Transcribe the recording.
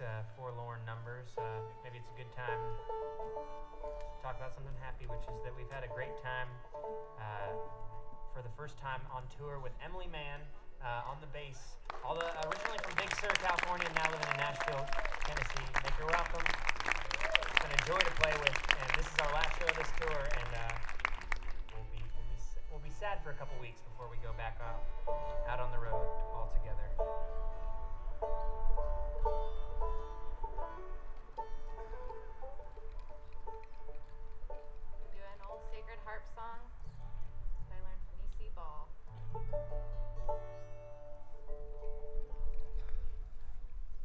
forlorn numbers, maybe it's a good time to talk about something happy, which is that we've had a great time for the first time on tour with Emily Mann on the bass. Originally from Big Sur, California, now living in Nashville, Tennessee. Make her welcome. It's been a joy to play with, and this is our last show of this tour, and we'll be sad for a couple weeks before we go back out on the road all together.